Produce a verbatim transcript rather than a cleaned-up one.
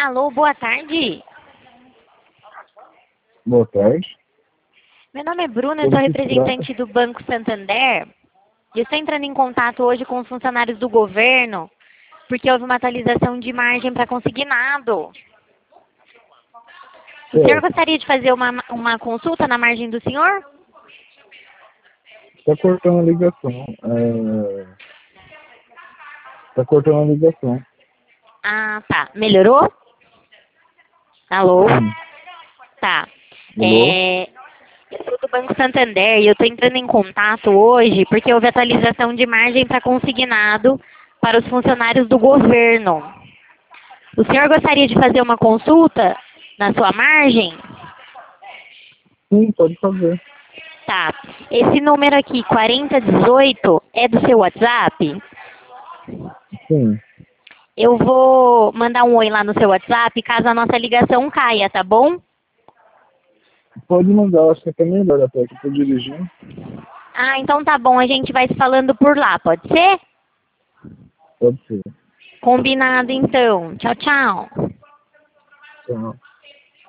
Alô, boa tarde. Boa tarde. Meu nome é Bruna, eu sou representante do Banco Santander. Eu estou entrando em contato hoje com os funcionários do governo, porque houve uma atualização de margem para consignado. O senhor gostaria de fazer uma, uma consulta na margem do senhor? Está cortando a ligação. Está cortando a ligação. Ah, tá. Melhorou? Alô? Sim. Tá. Alô? É, eu sou do Banco Santander e eu estou entrando em contato hoje porque houve atualização de margem para consignado para os funcionários do governo. O senhor gostaria de fazer uma consulta na sua margem? Sim, pode fazer. Tá. Esse número aqui, quarenta dezoito, é do seu WhatsApp? Sim. Eu vou mandar um oi lá no seu WhatsApp caso a nossa ligação caia, tá bom? Pode mandar, acho que é até melhor até que eu tô dirigindo. Ah, então tá bom, a gente vai se falando por lá, pode ser? Pode ser. Combinado então. Tchau, tchau. Tchau.